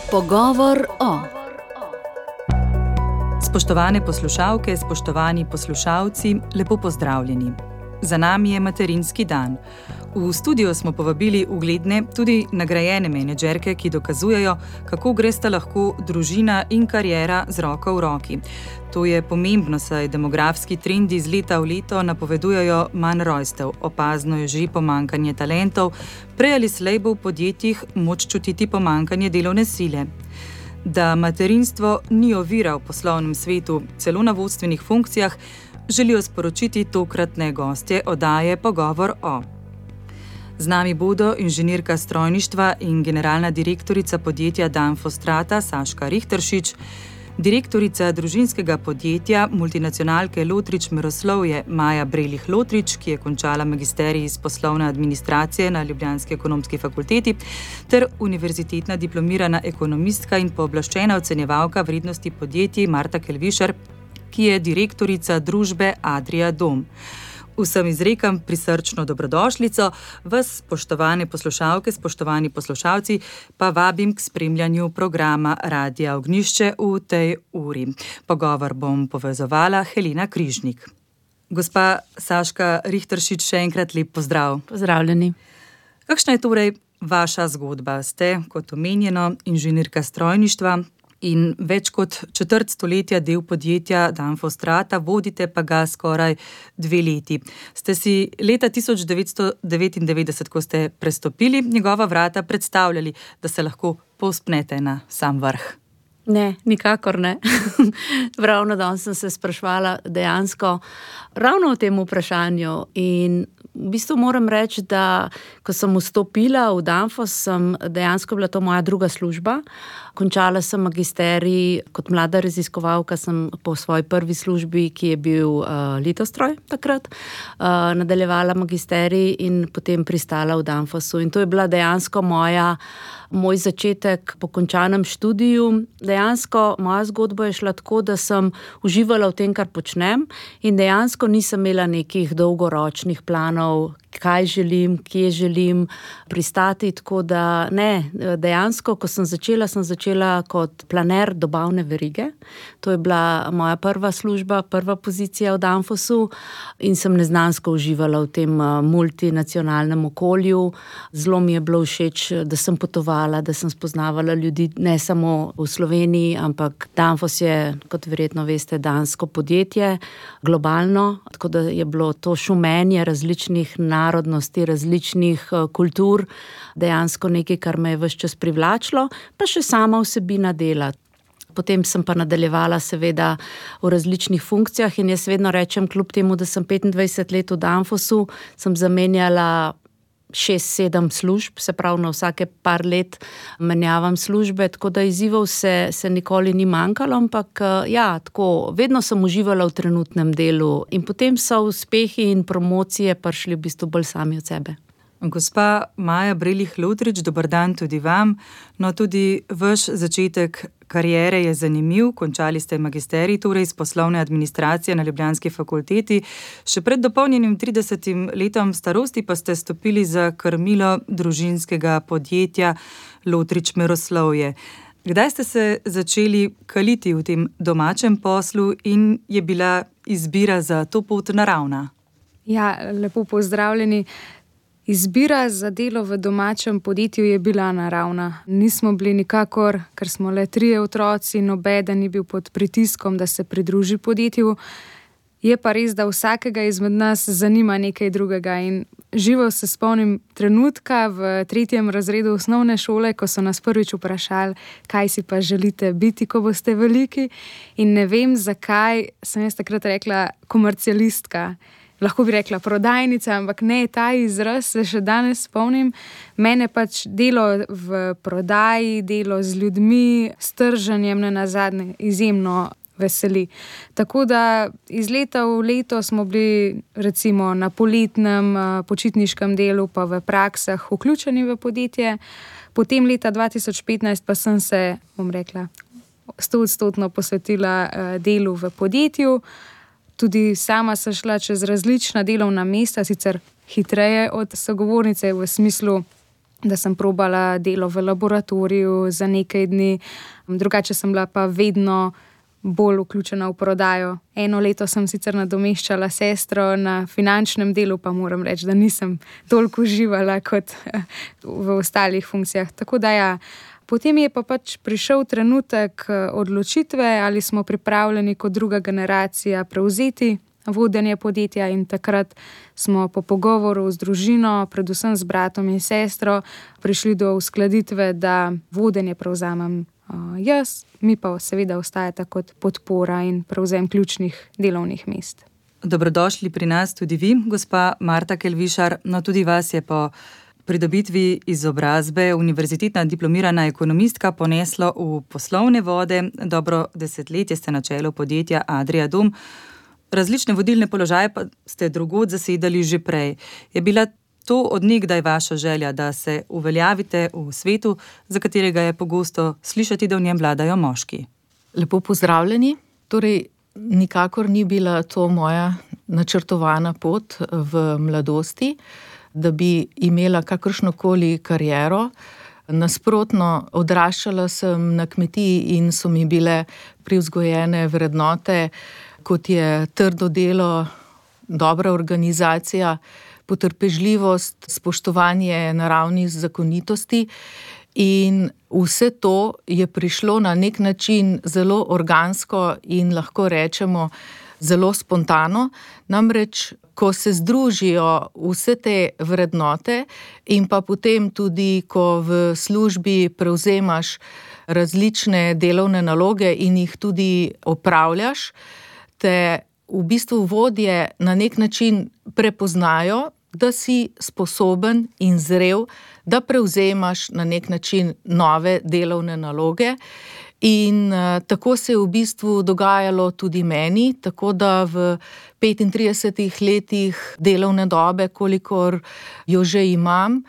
Pogovor o. Spoštovane poslušalke, spoštovani poslušalci, lepo pozdravljeni. Za nami je materinski dan. V studio smo povabili ugledne, tudi nagrajene menedžerke, ki dokazujejo, kako gresta lahko družina in kariera z roko v roki. To je pomembno, saj demografski trendi iz leta v leto napovedujejo manj rojstev, opazno je že pomanjkanje talentov, prej ali slej bo v podjetjih moč čutiti pomanjkanje delovne sile. Da materinstvo ni ovira v poslovnem svetu, celo na vodstvenih funkcijah, želijo sporočiti tokratne gostje oddaje Pogovor o. Z nami bodo inženirka strojništva in generalna direktorica podjetja Danfoss Strata Saška Rihteršič, direktorica družinskega podjetja multinacionalke Lotrič Meroslovje Maja Brelih Lotrič, ki je končala magisterij iz poslovne administracije na ljubljanski ekonomski fakulteti, ter univerzitetna diplomirana ekonomistka in pooblaščena ocenjevalka vrednosti podjetij Marta Kelvišar, ki je direktorica družbe Adria Dom. Vsem izrekam prisrčno dobrodošlico, vas, spoštovane poslušalke, spoštovani poslušalci, pa vabim k spremljanju programa Radia Ognjišče v tej uri. Pogovor bom povezovala Helena Križnik. Gospa Saška Rihteršič, še enkrat lep pozdrav. Pozdravljeni. Kakšna je torej vaša zgodba? Ste, kot omenjeno, inženirka strojništva in več kot četrt stoletja del podjetja Danfoss Strata, vodite pa ga skoraj 2 leti. Ste si leta 1999, ko ste prestopili njegova vrata, predstavljali, da se lahko povzpnete na sam vrh? Ne, nikakor ne. Ravno danes sem se spraševala dejansko ravno o tem vprašanju in v bistvu moram reči, da ko sem vstopila v Danfoss, sem dejansko bila to moja druga služba. Končala sem magisterij kot mlada raziskovalka, sem po svoji prvi službi, ki je bil Litostroj takrat, nadaljevala magisterij in potem pristala v Danfossu. In to je bila dejansko moj začetek po končanem študiju. Dejansko moja zgodba je šla tako, da sem uživala v tem, kar počnem, in dejansko nisem imela nekih dolgoročnih planov, kaj želim, kje želim pristati, tako da ne, dejansko, ko sem začela kot planer dobavne verige. To je bila moja prva služba, prva pozicija v Danfossu in sem neznansko uživala v tem multinacionalnem okolju. Zelo mi je bilo všeč, da sem potovala, da sem spoznavala ljudi ne samo v Sloveniji, ampak Danfoss je, kot verjetno veste, dansko podjetje, globalno, tako da je bilo to šumenje različnih narodnosti, različnih kultur, dejansko nekaj, kar me je ves čas privlačilo, pa še sama vsebina dela. Potem sem pa nadaljevala seveda v različnih funkcijah in jaz vedno rečem, kljub temu, da sem 25 let v Danfossu, sem zamenjala 6-7 služb, se pravi na vsake par let menjavam službe, tako da izzivov se nikoli ni manjkalo, ampak ja, tako, vedno sem uživala v trenutnem delu in potem so uspehi in promocije prišli v bistvu bolj sami od sebe. Gospa Maja Brelih Lotrič, dober dan tudi vam. No, tudi vaš začetek kariere je zanimiv. Končali ste magisterij, torej iz poslovne administracije na ljubljanski fakulteti. Še pred dopolnjenim 30 letom starosti pa ste stopili za krmilo družinskega podjetja Lotrič Meroslovje. Kdaj ste se začeli kaliti v tem domačem poslu in je bila izbira za to pot naravna? Ja, lepo pozdravljeni. Izbira za delo v domačem podjetju je bila naravna. Nismo bili nikakor, ker smo le 3 otroci, nobeden ni bil pod pritiskom, da se pridruži podjetju. Je pa res, da vsakega izmed nas zanima nekaj drugega in živo se spomnim trenutka v 3. razredu osnovne šole, ko so nas prvič vprašali, kaj si pa želite biti, ko boste veliki, in ne vem, zakaj sem jaz takrat rekla komercialistka. Lahko bi rekla prodajnica, ampak ne, ta izraz se še danes spomnim. Mene pač delo v prodaji, delo z ljudmi, s trženjem nenazadnje izjemno veseli. Tako da iz leta v leto smo bili recimo na poletnem počitniškem delu pa v praksah vključeni v podjetje. Potem leta 2015 pa sem se, 100% posvetila delu v podjetju. Tudi sama sem šla čez različna delovna mesta, sicer hitreje od sogovornice v smislu da sem probala delo v laboratoriju za nekaj dni, drugače sem bila pa vedno bolj vključena v prodajo. 1 leto sem sicer nadomeščala sestro na finančnem delu, pa moram reči, da nisem toliko uživala kot v ostalih funkcijah. Tako da ja, potem je pa pač prišel trenutek odločitve, ali smo pripravljeni kot druga generacija prevzeti vodenje podjetja, in takrat smo po pogovoru z družino, predvsem z bratom in sestro, prišli do uskladitve, da vodenje prevzamem jaz, mi pa seveda ostajata kot podpora in prevzem ključnih delovnih mest. Dobrodošli pri nas tudi vi, gospa Marta Kelvišar. No, tudi vas je po pridobitvi izobrazbe univerzitetna diplomirana ekonomistka poneslo v poslovne vode. Dobro 10 let ste na čelu podjetja Adria Dom. Različne vodilne položaje pa ste drugod zasedali že prej. Je bila to od nekdaj vaša želja, da se uveljavite v svetu, za katerega je pogosto slišati, da v njem vladajo moški? Lepo pozdravljeni. Torej, nikakor ni bila to moja načrtovana pot v mladosti, da bi imela kakršnokoli kariero. Nasprotno, odraščala sem na kmetiji in so mi bile privzgojene vrednote, kot je trdo delo, dobra organizacija, potrpežljivost, spoštovanje naravnih zakonitosti, in vse to je prišlo na nek način zelo organsko in lahko rečemo zelo spontano. Namreč, ko se združijo vse te vrednote in pa potem tudi, ko v službi prevzemaš različne delovne naloge in jih tudi opravljaš, te v bistvu vodje na nek način prepoznajo, da si sposoben in zrel, da prevzemaš na nek način nove delovne naloge. In tako se je v bistvu dogajalo tudi meni, tako da v 35 letih delovne dobe, kolikor jo že imam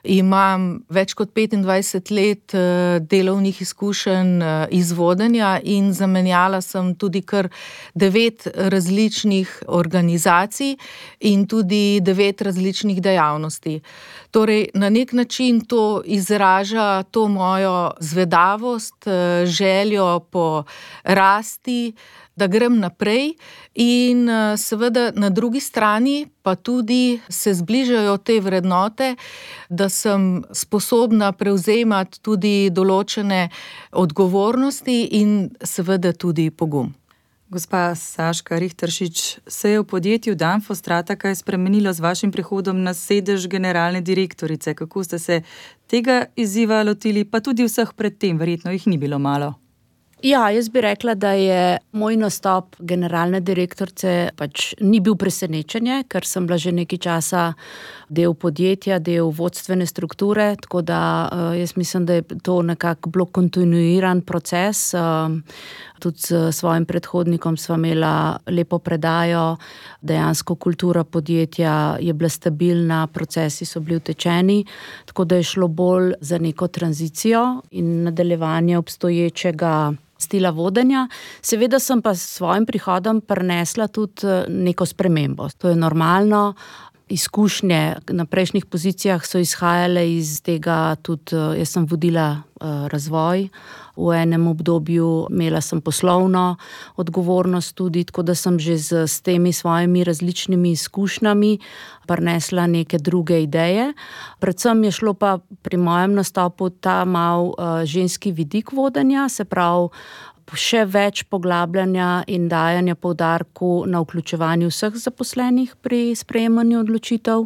več kot 25 let delovnih izkušenj iz vodenja in zamenjala sem tudi kar 9 različnih organizacij in tudi 9 različnih dejavnosti. Torej, na nek način to izraža to mojo zvedavost, željo po rasti, da grem naprej, in seveda na drugi strani pa tudi se zbližajo te vrednote, da sem sposobna prevzemati tudi določene odgovornosti in seveda tudi pogum. Gospa Saška Rihteršič, se je v podjetju Danfoss Strata kaj spremenilo z vašim prihodom na sedež generalne direktorice? Kako ste se tega izziva lotili, pa tudi vseh pred tem, verjetno jih ni bilo malo? Ja, jaz bi rekla, da je moj nastop generalne direktorice pač ni bil presenečenje, ker sem bila že nekaj časa del podjetja, del vodstvene strukture, tako da jaz mislim, da je to nekako bilo kontinuiran proces. Tudi s svojim predhodnikom sva imela lepo predajo, dejansko kultura podjetja je bila stabilna, procesi so bili utečeni, tako da je šlo bolj za neko tranzicijo in nadaljevanje obstoječega stila vodenja. Seveda sem pa s svojim prihodom prinesla tudi neko spremembo. To je normalno. Izkušnje na prejšnjih pozicijah so izhajale iz tega, tudi jaz sem vodila razvoj. V enem obdobju imela sem poslovno odgovornost tudi, tako da sem že s temi svojimi različnimi izkušnjami prinesla neke druge ideje. Predvsem je šlo pa pri mojem nastopu ta mal ženski vidik vodenja, se pravi še več poglabljanja in dajanja poudarku na vključevanju vseh zaposlenih pri sprejemanju odločitev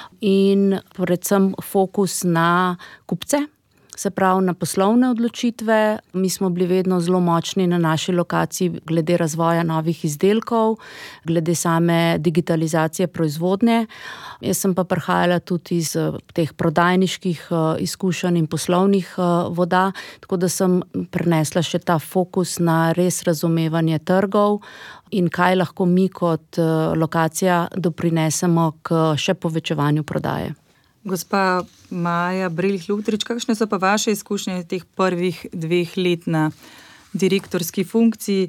in predvsem fokus na kupce. Se pravi, na poslovne odločitve. Mi smo bili vedno zelo močni na naši lokaciji glede razvoja novih izdelkov, glede same digitalizacije proizvodnje. Jaz sem pa prihajala tudi iz teh prodajniških izkušenj in poslovnih voda, tako da sem prinesla še ta fokus na res razumevanje trgov in kaj lahko mi kot lokacija doprinesemo k še povečevanju prodaje. Gospa Maja Brelih-Luhtrič, kakšne so pa vaše izkušnje teh prvih 2 let na direktorski funkciji?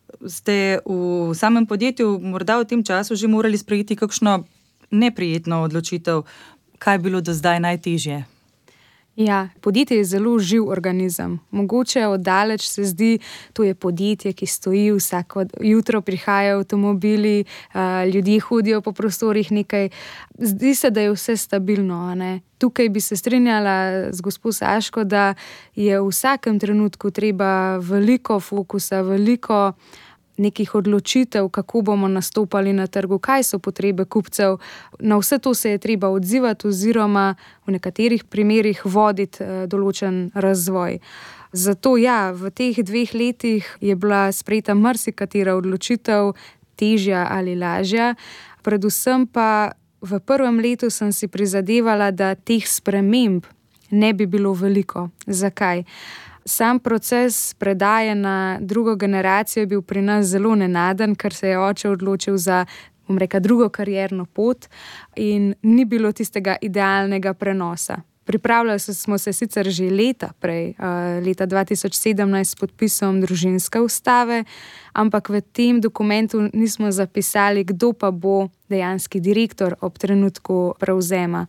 Ste v samem podjetju morda v tem času že morali sprejeti kakšno neprijetno odločitev? Kaj je bilo do zdaj najtežje? Ja, podjetje je zelo živ organizem. Mogoče oddaleč se zdi, to je podjetje, ki stoji, vsako jutro prihajajo avtomobili, ljudje hodijo po prostorih nekaj. Zdi se, da je vse stabilno, a ne? Tukaj bi se strinjala z gospo Saško, da je v vsakem trenutku treba veliko fokusa, veliko nekih odločitev, kako bomo nastopali na trgu, kaj so potrebe kupcev. Na vse to se je treba odzivati oziroma v nekaterih primerih voditi določen razvoj. Zato ja, v teh 2 letih je bila sprejeta marsikatera odločitev, težja ali lažja. Predvsem pa v prvem letu sem si prizadevala, da teh sprememb ne bi bilo veliko. Zakaj? Sam proces predaje na drugo generacijo je bil pri nas zelo nenaden, ker se je oče odločil za, drugo karierno pot in ni bilo tistega idealnega prenosa. Pripravljali smo se sicer že leta prej, leta 2017 s podpisom družinske ustave, ampak v tem dokumentu nismo zapisali, kdo pa bo dejanski direktor ob trenutku prevzema.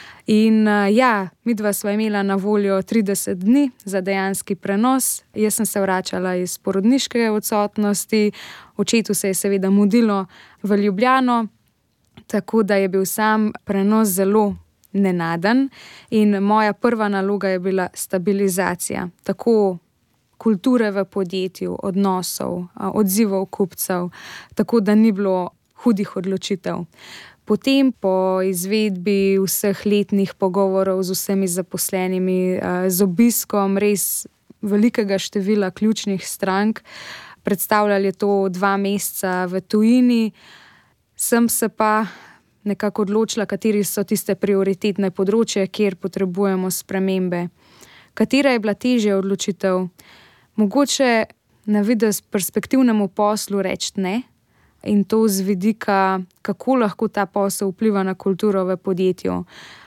In ja, midva sva imela na voljo 30 dni za dejanski prenos. Jaz sem se vračala iz porodniške odsotnosti, očetu se je seveda mudilo v Ljubljano, tako da je bil sam prenos zelo nenaden in moja prva naloga je bila stabilizacija, tako kulture v podjetju, odnosov, odzivov kupcev, tako da ni bilo hudih odločitev. Potem po izvedbi vseh letnih pogovorov z vsemi zaposlenimi, z obiskom res velikega števila ključnih strank, predstavljali to 2 meseca v tujini, sem se pa nekako odločila, kateri so tiste prioritetne področje, kjer potrebujemo spremembe. Katera je bila težja odločitev? Mogoče na videz perspektivnemu poslu reči ne, in to z vidika, kako lahko ta posel vpliva na kulturo v podjetju.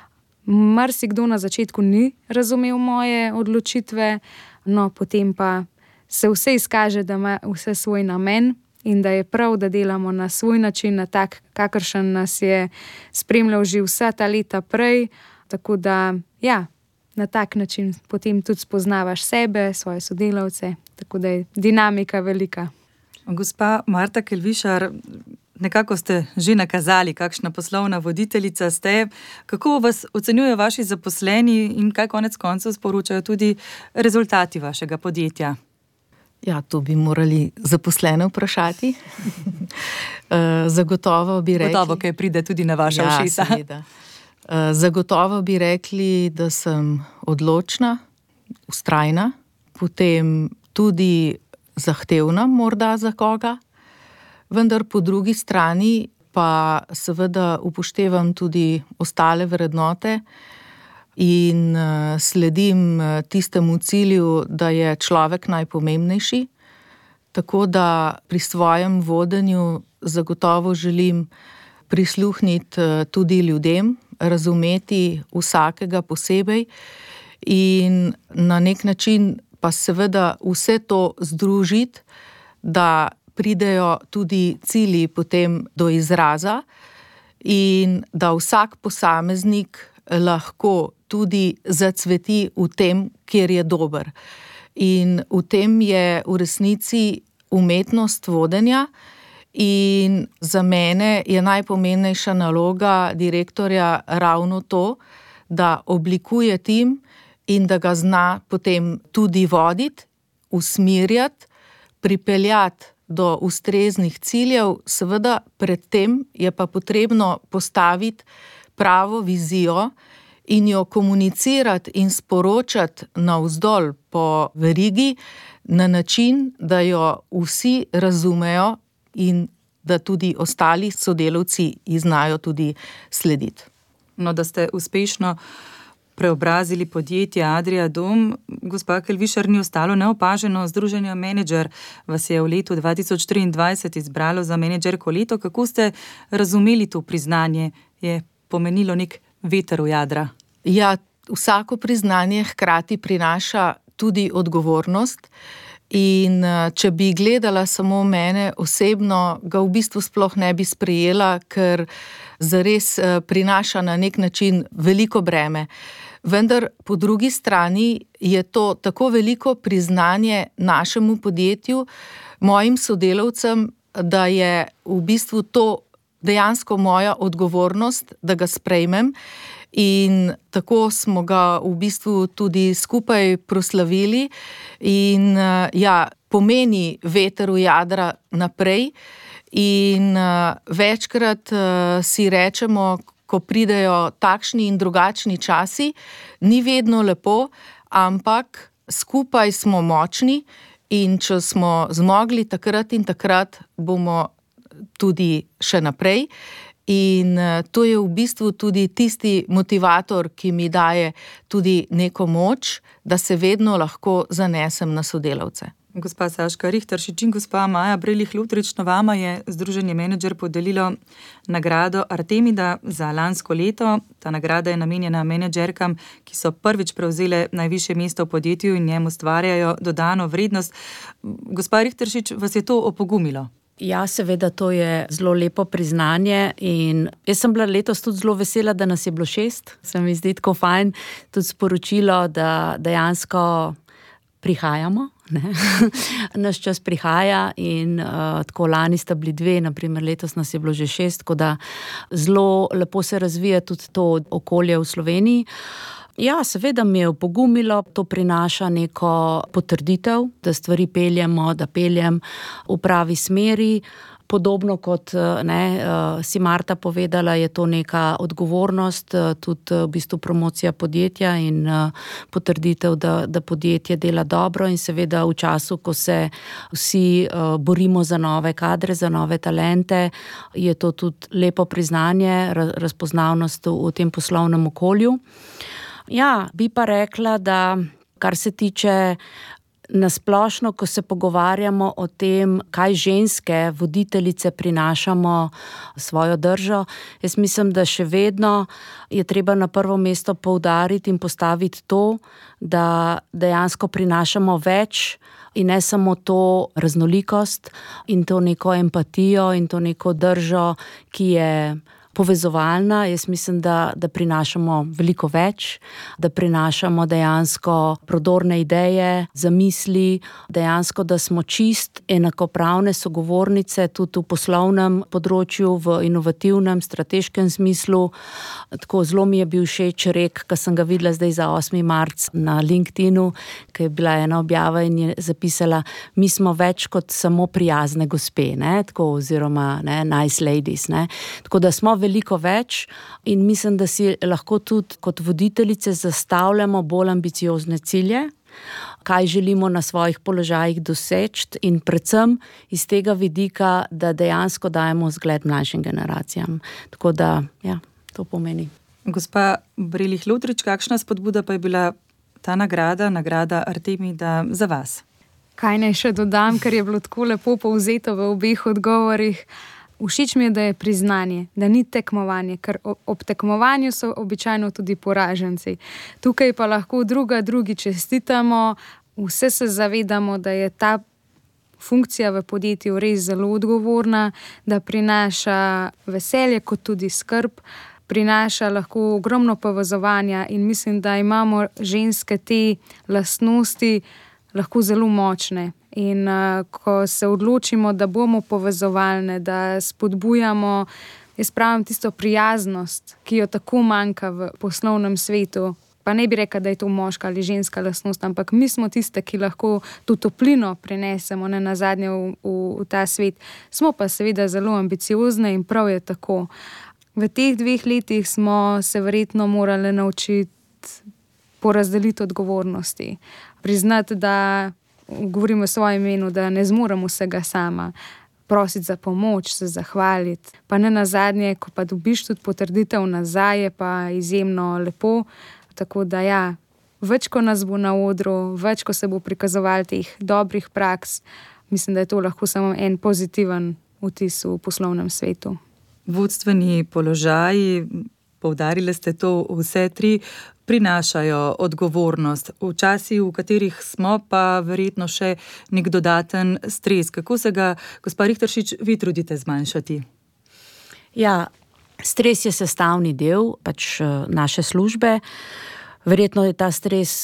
Marsikdo na začetku ni razumel moje odločitve, no potem pa se vse izkaže, da ima vse svoj namen in da je prav, da delamo na svoj način, na tak, kakršen nas je spremljal že vsa ta leta prej. Tako da, ja, na tak način potem tudi spoznavaš sebe, svoje sodelavce, tako da je dinamika velika. Gospa Marta Kelvišar, nekako ste že nakazali, kakšna poslovna voditeljica ste. Kako vas ocenjujejo vaši zaposleni in kaj konec koncev sporočajo tudi rezultati vašega podjetja? Ja, to bi morali zaposlene vprašati. Zagotovo bi rekli... Gotovo, kaj pride tudi na vaša ušesa. Ja, seveda. Zagotovo bi rekli, da sem odločna, vztrajna, potem tudi zahtevna morda za koga, vendar po drugi strani pa seveda upoštevam tudi ostale vrednote in sledim tistemu cilju, da je človek najpomembnejši, tako da pri svojem vodenju zagotovo želim prisluhniti tudi ljudem, razumeti vsakega posebej in na nek način pa seveda vse to združiti, da pridejo tudi cilji potem do izraza in da vsak posameznik lahko tudi zacveti v tem, kjer je dober. In v tem je v resnici umetnost vodenja in za mene je najpomembnejša naloga direktorja ravno to, da oblikuje tim in da ga zna potem tudi voditi, usmerjati, pripeljati do ustreznih ciljev. Seveda predtem je pa potrebno postaviti pravo vizijo in jo komunicirati in sporočati navzdol po verigi na način, da jo vsi razumejo in da tudi ostali sodelavci ji znajo tudi slediti. No, da ste uspešno preobrazili podjetje Adria Dom, gospa Kelvišar, ni ostalo neopaženo. Združenje Menedžer vas je v letu 2023 izbralo za menedžerko leta. Kako ste razumeli to priznanje? Je pomenilo nek veter v jadra? Ja, vsako priznanje hkrati prinaša tudi odgovornost. In če bi gledala samo mene osebno, ga v bistvu sploh ne bi sprejela, ker zares prinaša na nek način veliko breme. vendar po drugi strani je to tako veliko priznanje našemu podjetju, mojim sodelavcem, da je v bistvu to dejansko moja odgovornost, da ga sprejmem. In tako smo ga v bistvu tudi skupaj proslavili in pomeni veter v jadra naprej. In večkrat si rečemo, ko pridejo takšni in drugačni časi, ni vedno lepo, ampak skupaj smo močni in če smo zmogli takrat in takrat, bomo tudi še naprej. In to je v bistvu tudi tisti motivator, ki mi daje tudi neko moč, da se vedno lahko zanesem na sodelavce. Gospa Saška Rihteršič in gospa Maja Brelih-Lutrič, vama je Združenje Menedžer podelilo nagrado Artemida za lansko leto. Ta nagrada je namenjena menedžerkam, ki so prvič prevzele najvišje mesto v podjetju in njem ustvarjajo dodano vrednost. Gospa Rihteršič, vas je to opogumilo? Ja, seveda, to je zelo lepo priznanje in jaz sem bila letos tudi zelo vesela, da nas je bilo 6. Se mi zdi tako fajn tudi sporočilo, da dejansko prihajamo. Naš čas prihaja in tako lani sta bili 2, naprimer letos nas je bilo že 6, tako da zelo lepo se razvija tudi to okolje v Sloveniji. Ja, seveda mi je opogumilo, to prinaša neko potrditev, da stvari peljemo, da peljem v pravi smeri. Podobno kot si Marta povedala, je to neka odgovornost, tudi v bistvu promocija podjetja in potrditev, da podjetje dela dobro in seveda v času, ko se vsi borimo za nove kadre, za nove talente, je to tudi lepo priznanje, razpoznavnost v tem poslovnem okolju. Ja, bi pa rekla, da kar se tiče nasplošno, ko se pogovarjamo o tem, kaj ženske voditeljice prinašamo svojo držo, jaz mislim, da še vedno je treba na prvo mesto poudariti in postaviti to, da dejansko prinašamo več in ne samo to raznolikost in to neko empatijo in to neko držo, ki je povezovalna. Jaz mislim, da prinašamo veliko več, da prinašamo dejansko prodorne ideje, zamisli, dejansko, da smo čist enakopravne sogovornice tudi v poslovnem področju, v inovativnem, strateškem smislu. Tako zelo mi je bil všeč rek, ko sem ga videla zdaj za 8. marec na LinkedInu, ko je bila ena objava in je zapisala, mi smo več kot samo prijazne gospe, tako, oziroma nice ladies. Tako da smo veliko več in mislim, da si lahko tudi kot voditeljice zastavljamo bolj ambiciozne cilje, kaj želimo na svojih položajih doseči in predvsem iz tega vidika, da dejansko dajemo zgled mlajšim generacijam. Tako da, ja, to pomeni. Gospa Brelih-Lutrič, kakšna spodbuda pa je bila ta nagrada Artemida za vas? Kaj naj še dodam, ker je bilo tako lepo povzeto v obeh odgovorih. Všeč mi je, da je priznanje, da ni tekmovanje, ker ob tekmovanju so običajno tudi poraženci. Tukaj pa lahko drugi čestitamo, vse se zavedamo, da je ta funkcija v podjetju res zelo odgovorna, da prinaša veselje kot tudi skrb, prinaša lahko ogromno povezovanja in mislim, da imamo ženske te lastnosti lahko zelo močne. In ko se odločimo, da bomo povezovalne, da spodbujamo, jaz pravim tisto prijaznost, ki jo tako manjka v poslovnem svetu, pa ne bi rekla, da je to moška ali ženska lastnost, ampak mi smo tiste, ki lahko to toplino prinesemo nazadnje v ta svet. Smo pa seveda zelo ambiciozne in prav je tako. V teh 2 letih smo se verjetno morali naučiti porazdeliti odgovornosti. Priznati, da govorim o svojem imenu, da ne zmorem vsega sama, prositi za pomoč, se zahvaliti. Pa ne nazadnje, ko pa dobiš tudi potrditev nazaj, je pa izjemno lepo. Tako da ja, več ko nas bo na odru, več ko se bo prikazovalo teh dobrih praks, mislim, da je to lahko samo en pozitiven vtis v poslovnem svetu. Vodstveni položaji, poudarili ste to vse 3, prinašajo odgovornost. V časih, v katerih smo, pa verjetno še nek dodaten stres. Kako se ga, gospa Rihteršič, vi trudite zmanjšati? Ja, stres je sestavni del naše službe. Verjetno je ta stres,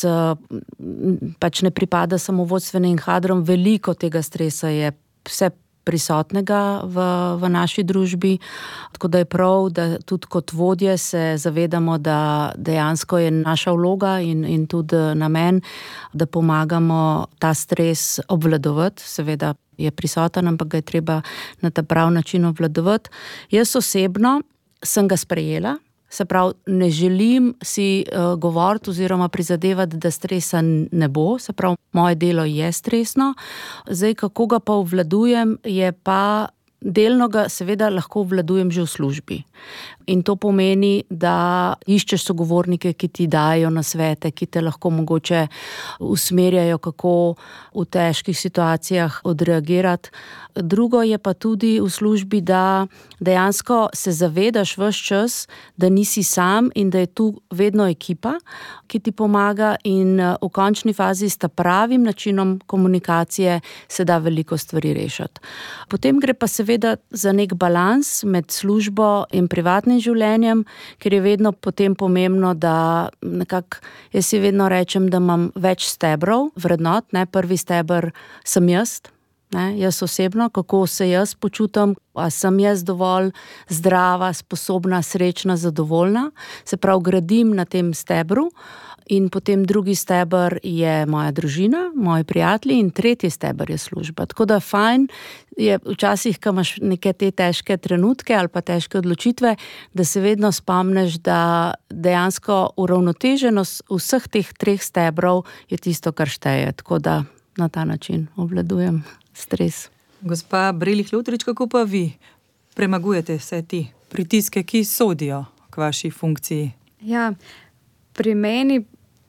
pač ne pripada samo vodstvenim kadrom, veliko tega stresa je vse prisotnega v naši družbi, tako da je prav, da tudi kot vodje se zavedamo, da dejansko je naša vloga in tudi namen, da pomagamo ta stres obvladovati, seveda je prisoten, ampak ga je treba na ta prav način obvladovati. Jaz osebno sem ga sprejela, se pravi, ne želim si govoriti oziroma prizadevati, da stresa ne bo, se pravi, moje delo je stresno. Zdaj, kako ga pa obvladujem, je pa delno ga seveda lahko obvladujem že v službi. In to pomeni, da iščeš sogovornike, ki ti dajo nasvete, ki te lahko mogoče usmerjajo, kako v težkih situacijah odreagirati. Drugo je pa tudi v službi, da dejansko se zavedaš ves čas, da nisi sam in da je tu vedno ekipa, ki ti pomaga, in v končni fazi s pravim načinom komunikacije se da veliko stvari rešiti. Potem gre pa seveda za nek balans med službo in privatnim življenjem, ker je vedno potem pomembno, da nekako, jaz si vedno rečem, da imam več stebrov vrednot, ne, prvi steber sem jaz, ne, jaz osebno, kako se jaz počutam, a sem jaz dovolj zdrava, sposobna, srečna, zadovoljna, se pravi, gradim na tem stebru. In potem drugi steber je moja družina, moji prijatelji, in tretji steber je služba. Tako da fajn je včasih, ko imaš neke te težke trenutke ali pa težke odločitve, da se vedno spomniš, da dejansko uravnoteženost vseh teh treh stebrov je tisto, kar šteje. Tako da na ta način obvladujem stres. Gospa Brelih-Lotrič, kako pa vi premagujete vse ti pritiske, ki sodijo k vaši funkciji? Ja, pri meni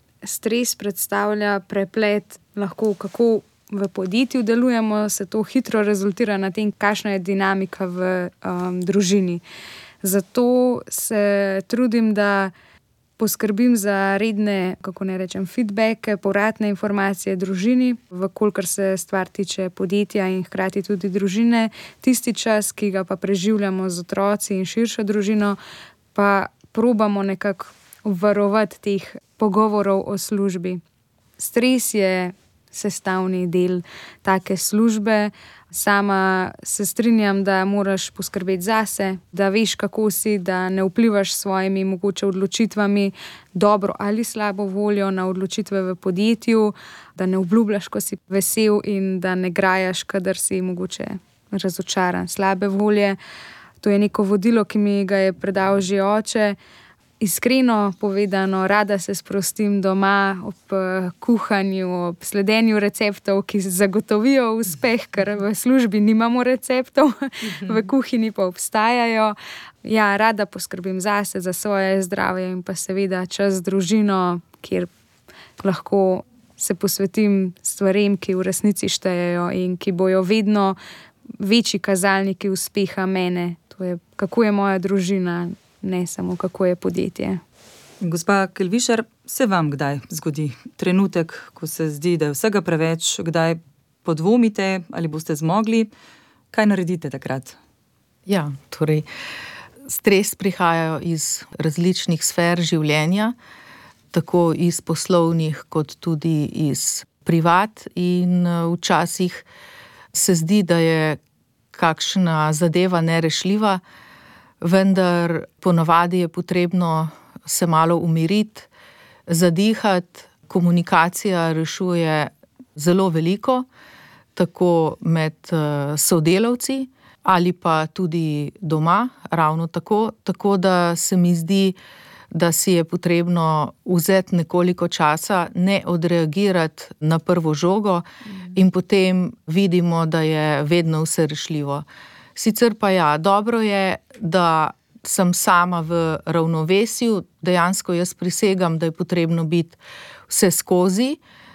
stres predstavlja preplet, lahko kako v podjetju delujemo, se to hitro rezultira na tem, kakšna je dinamika v družini. Zato se trudim, da poskrbim za redne, kako ne rečem, feedbacke, povratne informacije družini, kolikor se stvar tiče podjetja in hkrati tudi družine. Tisti čas, ki ga pa preživljamo z otroci in širšo družino, pa probamo nekako obvarovati teh pogovorov o službi. Stres je sestavni del take službe. Sama se strinjam, da moraš poskrbeti zase, da veš, kako si, da ne vplivaš s svojimi mogoče odločitvami, dobro ali slabo voljo na odločitve v podjetju, da ne obljubljaš, ko si vesel, in da ne grajaš, kadar si mogoče razočaran. Slabe volje, to je neko vodilo, ki mi ga je predal že oče. Iskreno povedano, rada se sprostim doma ob kuhanju, ob sledenju receptov, ki zagotovijo uspeh, ker v službi nimamo receptov, v kuhinji pa obstajajo. Ja, rada poskrbim zase, za svoje zdravje in pa seveda čas z družino, kjer lahko se posvetim stvarem, ki v resnici štejejo in ki bojo vedno večji kazalniki uspeha mene. To je, kako je moja družina, ne samo kako je podjetje. Gospa Kelvišar, se vam kdaj zgodi trenutek, ko se zdi, da je vsega preveč, kdaj podvomite ali boste zmogli? Kaj naredite takrat? Ja, torej, stres prihaja iz različnih sfer življenja, tako iz poslovnih kot tudi iz privat, in včasih se zdi, da je kakšna zadeva nerešljiva, vendar ponavadi je potrebno se malo umiriti, zadihati. Komunikacija rešuje zelo veliko, tako med sodelavci ali pa tudi doma, ravno tako. Tako da se mi zdi, da si je potrebno vzeti nekoliko časa, ne odreagirati na prvo žogo in potem vidimo, da je vedno vse rešljivo. Sicer pa ja, dobro je, da sem sama v ravnovesju, dejansko jaz prisegam, da je potrebno biti vse skozi,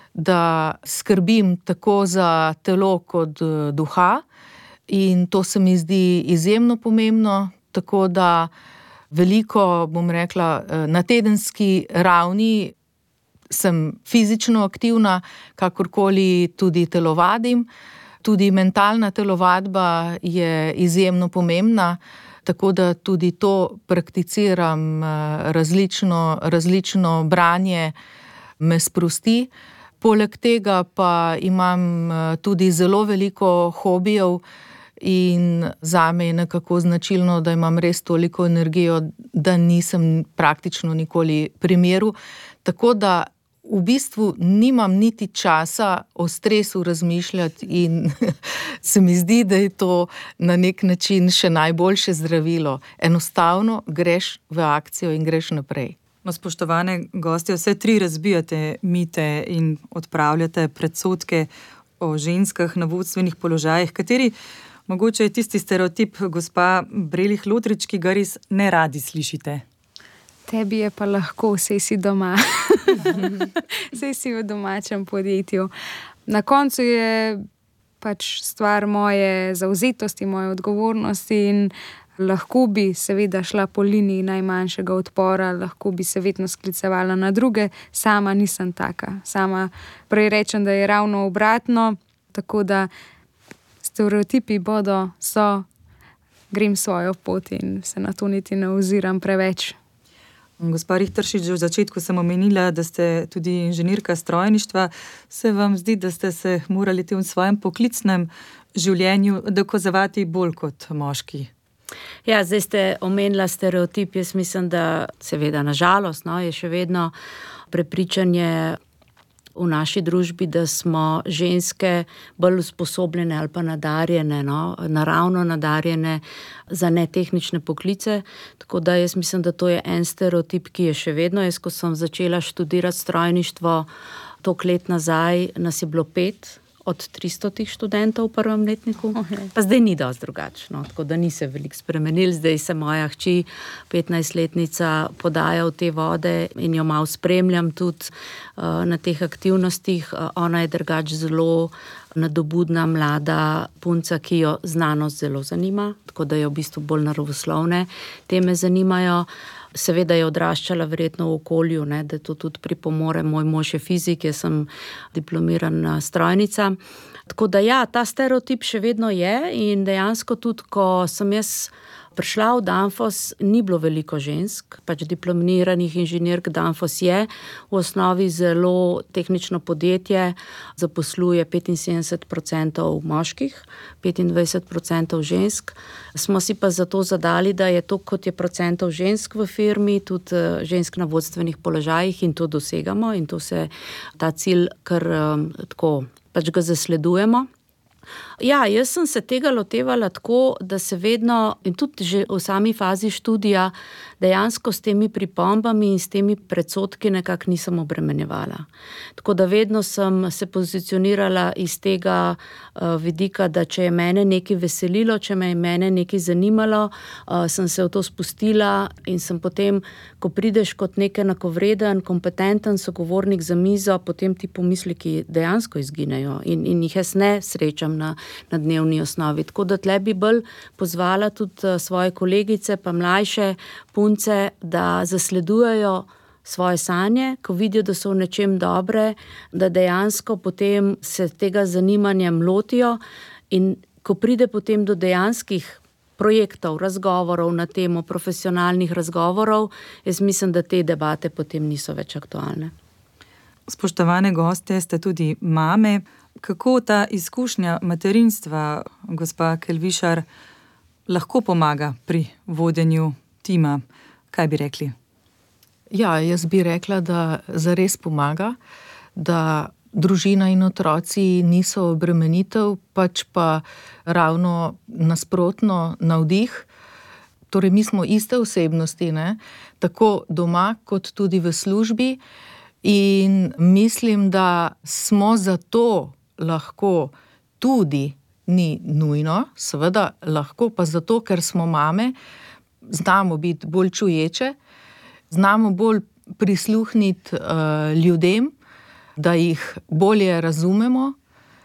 da skrbim tako za telo kot duha, in to se mi zdi izjemno pomembno, tako da veliko, bom rekla, na tedenski ravni sem fizično aktivna, kakorkoli tudi telovadim. Tudi mentalna telovadba je izjemno pomembna, tako da tudi to prakticiram, različno branje me sprosti. Poleg tega pa imam tudi zelo veliko hobijev in zame je nekako značilno, da imam res toliko energijo, da nisem praktično nikoli pri miru. Tako da v bistvu nimam niti časa o stresu razmišljati in se mi zdi, da je to na nek način še najboljše zdravilo. Enostavno greš v akcijo in greš naprej. Spoštovane gostje, vse tri razbijate mite in odpravljate predsodke o ženskah na vodstvenih položajih. Kateri mogoče je tisti stereotip, gospa Brelih Lotrič, ki ga res ne radi slišite? Tebi je pa lahko, saj si doma. Saj si v domačem podjetju. Na koncu je pač stvar moje zavzetosti, moje odgovornosti in lahko bi seveda šla po liniji najmanjšega odpora, lahko bi se vedno sklicevala na druge, sama nisem taka. Sama prej rečem, da je ravno obratno, tako da stereotipi grem svojo pot in se na to niti ne oziram preveč. Gospa Richteršič, že v začetku sem omenila, da ste tudi inženirka strojništva. Se vam zdi, da ste se morali v svojem poklicnem življenju dokazovati bolj kot moški? Ja, zdaj ste omenila stereotip. Jaz mislim, da seveda na žalost je še vedno prepričanje v naši družbi, da smo ženske bolj usposobljene ali pa nadarjene, naravno nadarjene za netehnične poklice. Tako da jaz mislim, da to je en stereotip, ki je še vedno. Jaz, ko sem začela študirati strojništvo toliko let nazaj, nas je bilo 5 od 300 študentov v prvem letniku. Pa zdaj ni dosti drugačno, tako da ni se veliko spremenil. Zdaj se moja hči, 15-letnica, podaja v te vode in jo malo spremljam tudi na teh aktivnostih. Ona je drugače zelo nadobudna, mlada punca, ki jo znanost zelo zanima, tako da jo v bistvu bolj naravoslovne teme zanimajo. Seveda je odraščala verjetno v okolju, da to tudi pripomore. Moj mož je fizik, jaz sem diplomirana strojnica. Tako da ja, ta stereotip še vedno je in dejansko tudi, ko sem jaz prišla v Danfoss, ni bilo veliko žensk, pač diplomiranih inženirk. Danfoss je v osnovi zelo tehnično podjetje, zaposluje 75% moških, 25% žensk. Smo si pa zato zadali, da je to, kot je procentov žensk v firmi, tudi žensk na vodstvenih položajih in to dosegamo in to se ta cilj kar tako pač ga zasledujemo. Ja, jaz sem se tega lotevala tako, da se vedno, in tudi že v sami fazi študija, dejansko s temi pripombami in s temi predsodki nekako nisem obremenjevala. Tako da vedno sem se pozicionirala iz tega vidika, da če je mene nekaj veselilo, če me je mene nekaj zanimalo, sem se v to spustila in sem potem, ko prideš kot nek enakovreden, kompetenten sogovornik za mizo, potem ti pomisleki dejansko izginejo in jih jaz ne srečam na dnevni osnovi. Tako da tle bi bolj pozvala tudi svoje kolegice pa mlajše punce, da zasledujejo svoje sanje, ko vidijo, da so v nečem dobre, da dejansko potem se tega zanimanjem lotijo in ko pride potem do dejanskih projektov, razgovorov na temo, profesionalnih razgovorov, jaz mislim, da te debate potem niso več aktualne. Spoštovane goste, ste tudi mame. Kako ta izkušnja materinstva, gospa Kelvišar, lahko pomaga pri vodenju tima? Kaj bi rekli? Ja, jaz bi rekla, da zares pomaga, da družina in otroci niso obremenitev, pač pa ravno nasprotno navdih. Torej, mi smo iste osebnosti, tako doma kot tudi v službi in mislim, da smo zato lahko tudi, ni nujno, seveda lahko pa zato, ker smo mame, znamo biti bolj čuječe, znamo bolj prisluhniti ljudem, da jih bolje razumemo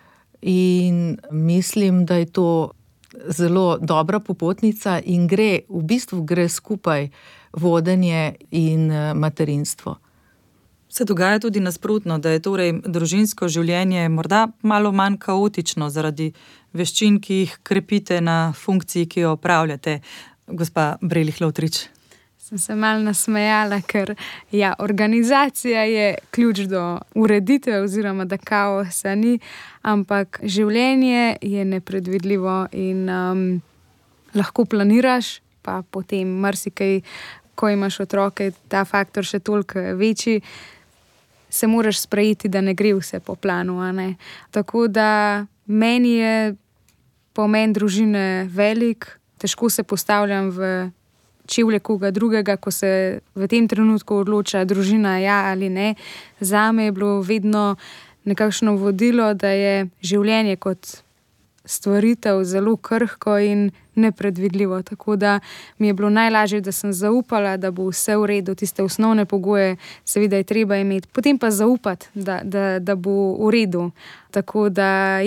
in mislim, da je to zelo dobra popotnica in v bistvu gre skupaj vodenje in materinstvo. Se dogaja tudi nasprotno, da je torej družinsko življenje morda malo manj kaotično zaradi veščin, ki jih krepite na funkciji, ki jo opravljate. Gospa Brelih-Lotrič. Sem se malo nasmejala, ker organizacija je ključ do ureditve oziroma da kaosa ni, ampak življenje je nepredvidljivo in lahko planiraš, pa potem marsikaj, ko imaš otroke, ta faktor še toliko večji, se moraš sprejeti, da ne gre vse po planu. Tako da meni je pomen družine velik, težko se postavljam v čevlje koga drugega, ko se v tem trenutku odloča družina ja ali ne. Zame je bilo vedno nekakšno vodilo, da je življenje kot stvaritev zelo krhko in nepredvidljivo. Tako da mi je bilo najlažje, da sem zaupala, da bo vse v redu, tiste osnovne pogoje seveda je treba imeti, potem pa zaupati, da bo v redu. Tako da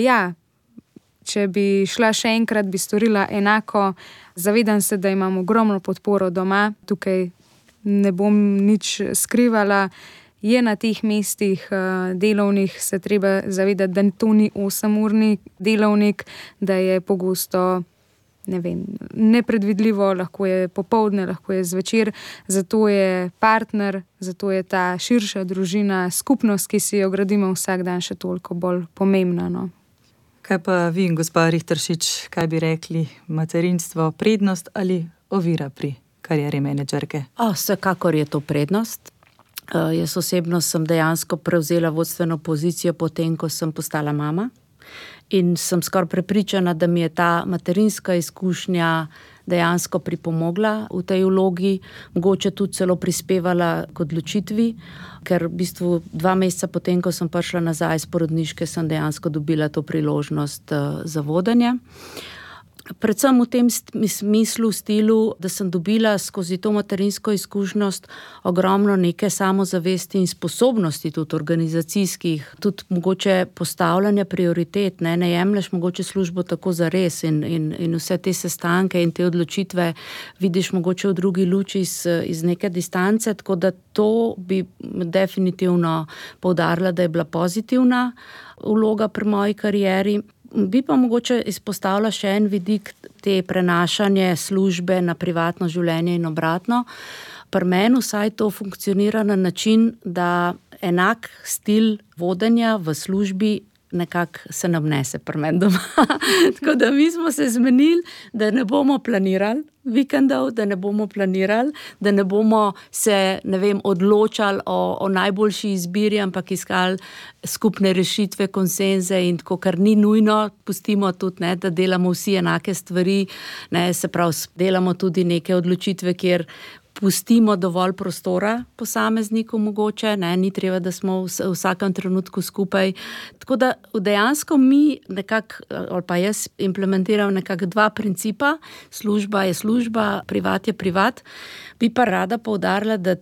če bi šla še enkrat, bi storila enako. Zavedam se, da imam ogromno podporo doma, tukaj ne bom nič skrivala. Je na teh mestih delovnih se treba zavedati, da to ni 8-urni delovnik, da je pogosto nepredvidljivo, lahko je popoldne, lahko je zvečer, zato je partner, zato je ta širša družina, skupnost, ki si jo gradimo vsak dan, še toliko bolj pomembna. Kaj pa vi, gospa Richteršič, kaj bi rekli, materinstvo prednost ali ovira pri karieri menedžerke? Vsekakor je to prednost. Jaz osebno sem dejansko prevzela vodstveno pozicijo potem, ko sem postala mama in sem skoraj prepričana, da mi je ta materinska izkušnja dejansko pripomogla v tej vlogi, mogoče tudi celo prispevala k odločitvi, ker v bistvu 2 meseca potem, ko sem prišla nazaj iz porodniške, sem dejansko dobila to priložnost za vodenje. Predvsem v tem smislu, stilu, da sem dobila skozi to materinsko izkušnjost ogromno neke samozavesti in sposobnosti, tudi organizacijskih, tudi mogoče postavljanja prioritet, ne jemlješ mogoče službo tako zares in vse te sestanke in te odločitve vidiš mogoče v drugi luči iz neke distance, tako da to bi definitivno poudarila, da je bila pozitivna vloga pri moji karieri. Bi pa mogoče izpostavila še en vidik, te prenašanje službe na privatno življenje in obratno. Pri meni vsaj to funkcionira na način, da enak stil vodenja v službi nekako se nam nese pri meni doma. Tako da mi smo se zmenili, da ne bomo planirali vikendov, da ne bomo planirali, da ne bomo se, odločali o najboljši izbiri, ampak iskali skupne rešitve, konsenze in tako, kar ni nujno, pustimo tudi, da delamo vsi enake stvari, se pravi, delamo tudi neke odločitve, kjer pustimo dovolj prostora posamezniku mogoče, ni treba, da smo v vsakem trenutku skupaj. Tako da dejansko mi nekako, ali pa jaz implementiram nekako 2 principa, služba je služba, privat je privat. Bi pa rada poudarila, da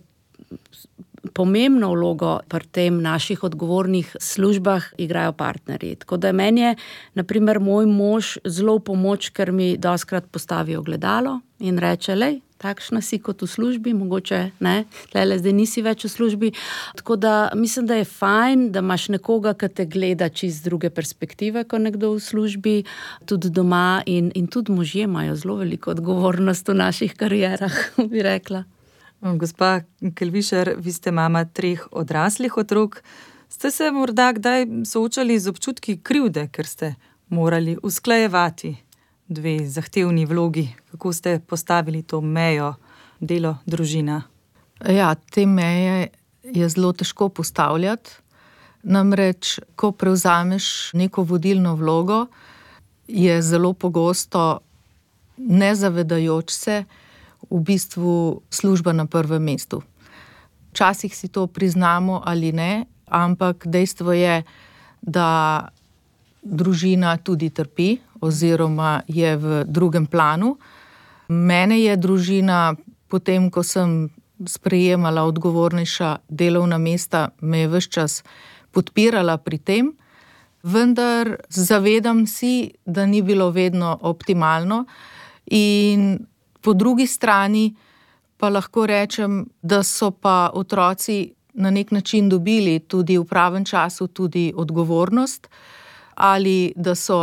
pomembno vlogo pri tem naših odgovornih službah igrajo partnerji. Tako da meni je, na primer, moj mož zelo v pomoč, ker mi dostikrat postavi ogledalo in reče, takšna si kot v službi, mogoče zdaj nisi več v službi. Tako da mislim, da je fajn, da imaš nekoga, ki te gleda čisto z druge perspektive, kot nekdo v službi, tudi doma in tudi možje imajo zelo veliko odgovornost v naših karierah, bi rekla. Gospa Kelvišar, vi ste mama 3 odraslih otrok. Ste se morda kdaj soočali z občutki krivde, ker ste morali usklajevati 2 zahtevni vlogi? Kako ste postavili to mejo delo, družina? Te meje je zelo težko postavljati. Namreč, ko prevzameš neko vodilno vlogo, je zelo pogosto nezavedajoč se v bistvu služba na prvem mestu. Včasih si to priznamo ali ne, ampak dejstvo je, da družina tudi trpi oziroma je v drugem planu. Mene je družina, potem ko sem sprejemala odgovornejša delovna mesta, me je ves čas podpirala pri tem, vendar zavedam si, da ni bilo vedno optimalno in po drugi strani pa lahko rečem, da so pa otroci na nek način dobili tudi v pravem času tudi odgovornost ali da so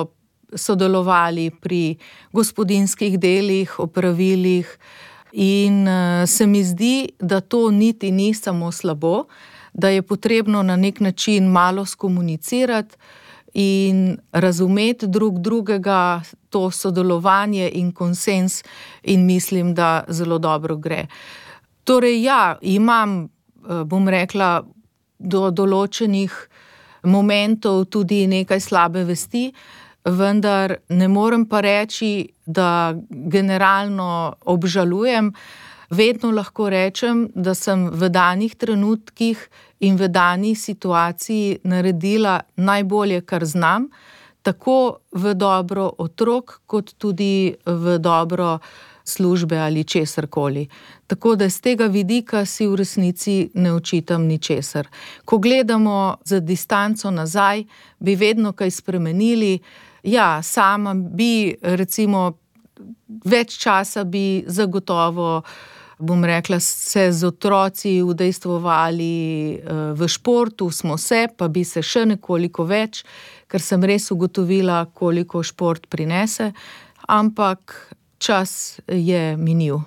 sodelovali pri gospodinjskih delih, opravilih in se mi zdi, da to niti ni samo slabo, da je potrebno na nek način malo skomunicirati in razumeti drug drugega, to sodelovanje in konsens, in mislim, da zelo dobro gre. Torej ja, imam, bom rekla, do določenih momentov tudi nekaj slabe vesti, vendar ne morem pa reči, da generalno obžalujem. Vedno lahko rečem, da sem v danih trenutkih in v dani situaciji naredila najbolje, kar znam, tako v dobro otrok, kot tudi v dobro službe ali česarkoli. Tako da z tega vidika si v resnici ne očitam ničesar. Ko gledamo za distanco nazaj, bi vedno kaj spremenili. Ja, sama bi, recimo, več časa bi zagotovo, bom rekla, se z otroci udejstvovali v športu, smo se, pa bi se še nekoliko več, ker sem res ugotovila, koliko šport prinese, ampak čas je minil.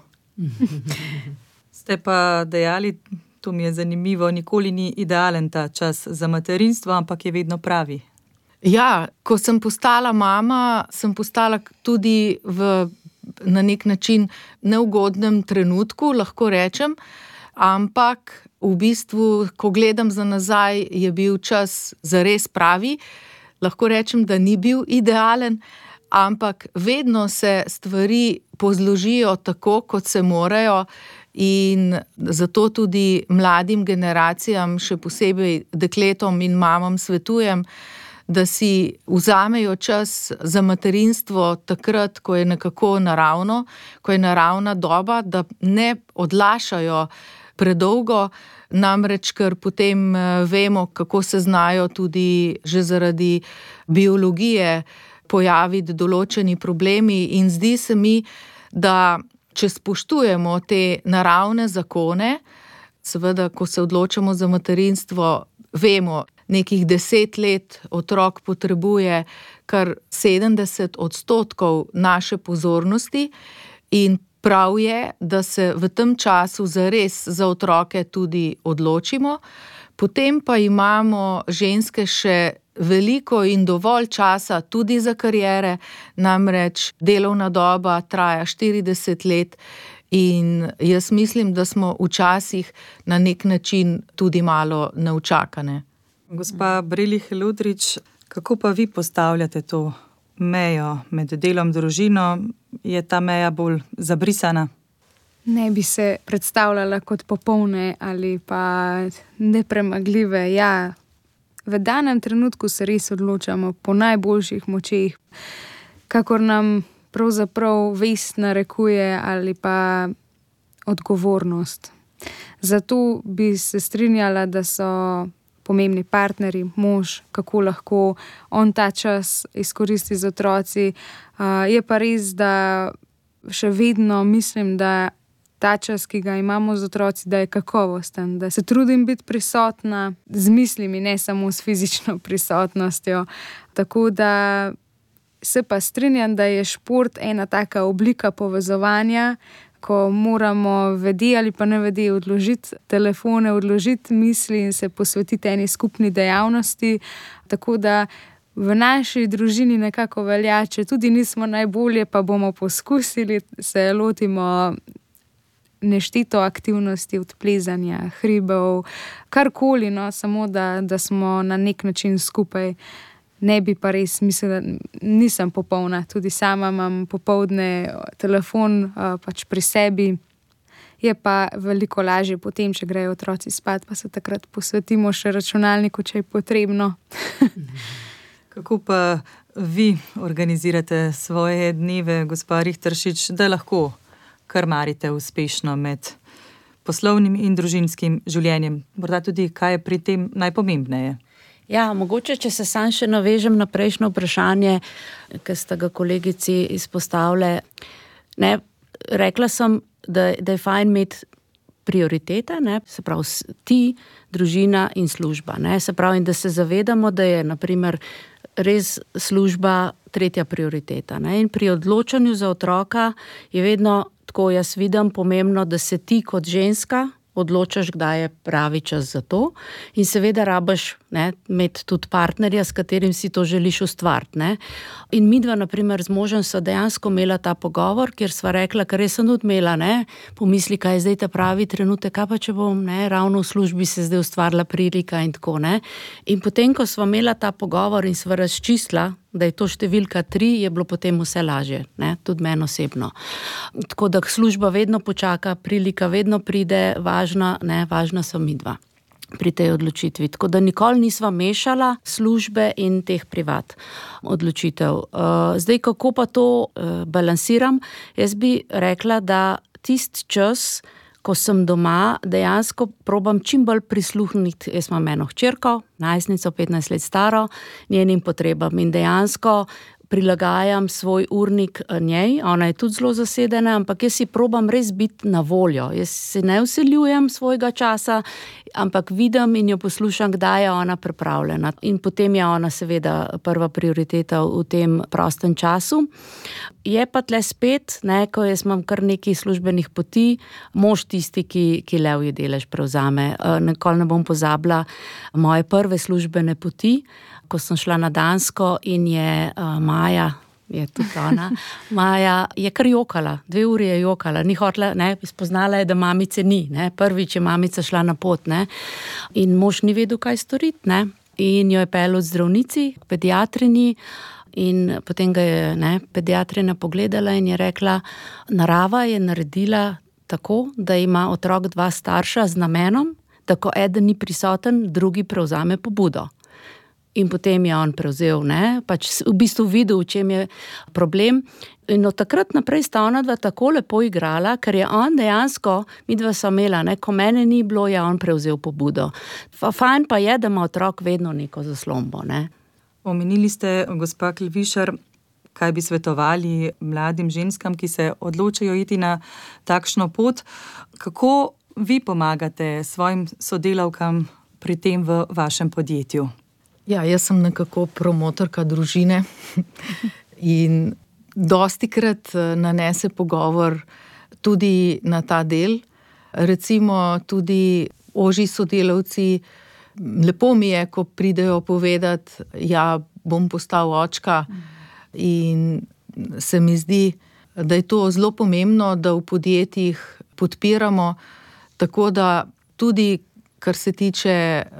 Ste pa dejali, to mi je zanimivo, nikoli ni idealen ta čas za materinstvo, ampak je vedno pravi. Ja, ko sem postala mama, sem postala tudi na nek način neugodnem trenutku, lahko rečem, ampak v bistvu, ko gledam za nazaj, je bil čas zares pravi. Lahko rečem, da ni bil idealen, ampak vedno se stvari pozložijo tako, kot se morajo, in zato tudi mladim generacijam, še posebej dekletom in mamam svetujem, da si vzamejo čas za materinstvo takrat, ko je nekako naravno, ko je naravna doba, da ne odlašajo predolgo, namreč ker potem vemo, kako se znajo tudi že zaradi biologije pojaviti določeni problemi, in zdi se mi, da če spoštujemo te naravne zakone, seveda, ko se odločamo za materinstvo, vemo, nekih 10 let otrok potrebuje kar 70% naše pozornosti, in prav je, da se v tem času zares za otroke tudi odločimo. Potem pa imamo ženske še veliko in dovolj časa tudi za kariere, namreč delovna doba traja 40 let in jaz mislim, da smo včasih na nek način tudi malo neučakane. Gospa Brelih Lodrič, kako pa vi postavljate to mejo med delom, družino? Je ta meja bolj zabrisana? Ne bi se predstavljala kot popolne ali pa nepremagljive. Ja, v danem trenutku se res odločamo po najboljših močeh, kakor nam pravzaprav vest narekuje ali pa odgovornost. Zato bi se strinjala, da so pomembni partnerji, mož, kako lahko on ta čas izkoristi z otroci. Je pa res, da še vedno mislim, da ta čas, ki ga imamo z otroci, da je kakovosten, da se trudim biti prisotna z mislimi, ne samo s fizično prisotnostjo. Tako da se pa strinjam, da je šport ena taka oblika povezovanja, ko moramo vedi ali pa ne vedi odložiti telefone, odložiti misli in se posvetiti eni skupni dejavnosti. Tako da v naši družini nekako velja, če tudi nismo najbolje, pa bomo poskusili, se lotimo nešteto aktivnosti, od plezanja, hribov, karkoli, no, samo da smo na nek način skupaj. Ne bi pa res mislila, nisem popolna, tudi sama imam popoldne telefon pač pri sebi. Je pa veliko lažje potem, če grejo otroci spat, pa se takrat posvetimo še računalniku, če je potrebno. Kako pa vi organizirate svoje dneve, gospa Richteršič, da lahko krmarite uspešno med poslovnim in družinskim življenjem? Morda tudi, kaj je pri tem najpomembneje? Ja, mogoče, če se sam še navežem na prejšnjo vprašanje, ki ste ga kolegici izpostavili. Ne, rekla sem, da je fajn imeti prioritete, ne, se pravi ti, družina in služba. Ne, se pravi, in da se zavedamo, da je, na primer, res služba tretja prioriteta. Ne? In pri odločanju za otroka je vedno, tako jaz vidim, pomembno, da se ti kot ženska odločaš, kdaj je pravi čas za to, in seveda rabiš imeti tudi partnerja, s katerim si to želiš ustvariti. Ne? In midva, na primer, z možem sva dejansko imela ta pogovor, kjer sva rekla, kar jaz sem tudi imela, pomisli, kaj je zdaj ta pravi trenutek, kaj pa če bom ravno v službi se zdaj ustvarila prilika in tako. Ne? In potem, ko sva imela ta pogovor in sva razčistila, da je to številka 3, je bilo potem vse lažje, tudi meni osebno. Tako da služba vedno počaka, prilika vedno pride, važna so midva pri tej odločitvi. Tako da nikoli nisva mešala službe in teh privat odločitev. Zdaj, kako pa to balansiram? Jaz bi rekla, da tisti čas, ko sem doma, dejansko probam čim bolj prisluhniti. Jaz imam eno hčerko, najstnico, 15 let staro, njenim potrebam in dejansko prilagajam svoj urnik njej. Ona je tudi zelo zasedena, ampak jaz si probam res biti na voljo. Jaz se ne vseljujem svojega časa, ampak vidim in jo poslušam, kdaj je ona pripravljena. In potem je ona seveda prva prioriteta v tem prostem času. Je pa tle spet, ko jaz imam kar nekaj službenih poti, mož tisti, ki levji delež prevzame. Nikoli ne bom pozabila moje prve službene poti, ko sem šla na Dansko in je Maja, je tudi ona, Maja je kar jokala, 2 uri je jokala, ni hotela, spoznala je, da mamice ni, prvič je mamica šla na pot, in mož ni vedel, kaj storiti, in jo je peljal zdravnici, pediatrini, in potem ga je pediatrina pogledala in je rekla, narava je naredila tako, da ima otrok 2 starša z namenom, da ko eden ni prisoten, drugi prevzame pobudo. In potem je on prevzel, pač v bistvu videl, v čem je problem. In od takrat naprej sta ona dva tako lepo igrala, ker je on dejansko, midva sva imela, ko mene ni bilo, je on prevzel pobudo. Fajn pa je, da ima otrok vedno neko zaslombo. Omenili ste, gospa Klevišar, kaj bi svetovali mladim ženskam, ki se odločajo iti na takšno pot. Kako vi pomagate svojim sodelavkam pri tem v vašem podjetju? Ja, jaz sem nekako promotorka družine in dostikrat nanese pogovor tudi na ta del. Recimo tudi ožji sodelavci, lepo mi je, ko pridejo povedati, ja, bom postal očka, in se mi zdi, da je to zelo pomembno, da v podjetjih podpiramo, tako da tudi, kar se tiče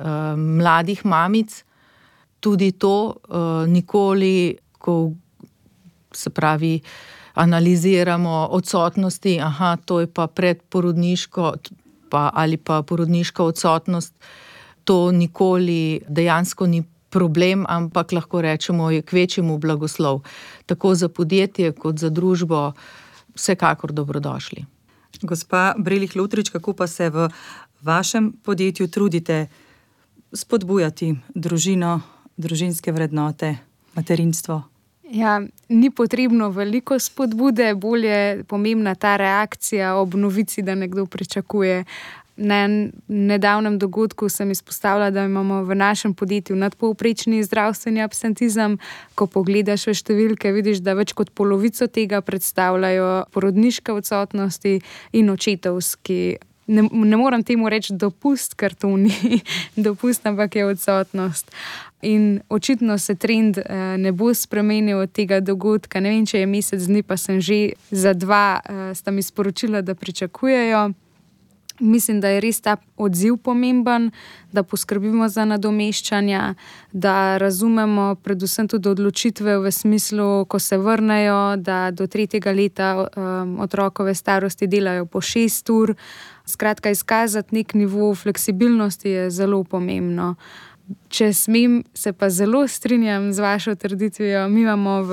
mladih mamic, tudi to nikoli, ko se pravi, analiziramo odsotnosti, to je pa predporodniško ali pa porodniška odsotnost, to nikoli dejansko ni problem, ampak lahko rečemo, je k večjemu blagoslov. Tako za podjetje kot za družbo vsekakor dobrodošli. Gospa Brelih Lotrič, kako pa se v vašem podjetju trudite spodbujati družino, družinske vrednote, materinstvo? Ja, ni potrebno veliko spodbude, bolj je pomembna ta reakcija ob novici, da nekdo pričakuje. Na nedavnem dogodku sem izpostavila, da imamo v našem podjetju nadpovprečni zdravstveni absentizem. Ko pogledaš v številke, vidiš, da več kot polovico tega predstavljajo porodniške odsotnosti in očetovski. Ne morem temu reči dopust, ker to ni dopust, ampak je odsotnost. In očitno se trend ne bo spremenil od tega dogodka. Ne vem, če je mesec dni, pa sem že za 2 sta mi sporočila, da pričakujejo. Mislim, da je res ta odziv pomemben, da poskrbimo za nadomeščanja, da razumemo predvsem tudi odločitve v smislu, ko se vrnejo, da do 3. leta otrokove starosti delajo po 6 ur. Skratka, izkazati nek nivo fleksibilnosti je zelo pomembno. Če smem, se pa zelo strinjam z vašo trditvijo. Mi imamo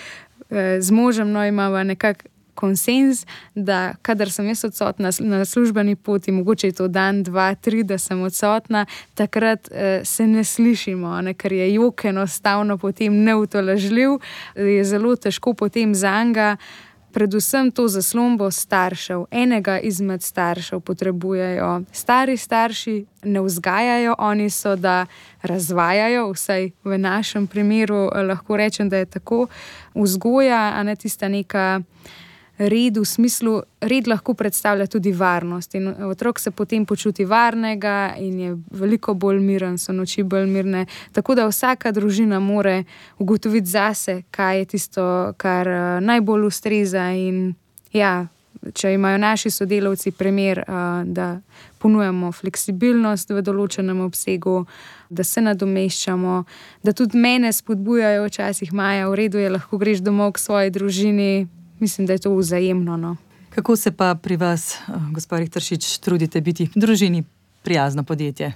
z možem imamo nekako konsenz, da kadar sem jaz odsotna na službeni poti, mogoče je to dan, 2, 3, da sem odsotna, takrat se ne slišimo, ker je jok enostavno potem neutolažljiv, je zelo težko potem zanga predvsem to zaslombo staršev, enega izmed staršev potrebujejo. Stari starši ne vzgajajo, oni so, da razvajajo, vsaj v našem primeru lahko rečem, da je tako. Vzgoja, a ne tista neka red, v smislu, red lahko predstavlja tudi varnost in otrok se potem počuti varnega in je veliko bolj miren, so noči bolj mirne. Tako da vsaka družina more ugotoviti zase, kaj je tisto, kar najbolj ustreza in ja, če imajo naši sodelavci primer, da ponujamo fleksibilnost v določenem obsegu, da se nadomeščamo, da tudi mene spodbujajo včasih, Maja, v redu je, lahko greš domov k svoji družini. Mislim, da je to vzajemno. No. Kako se pa pri vas, gospa Richteršič, trudite biti družini prijazno podjetje?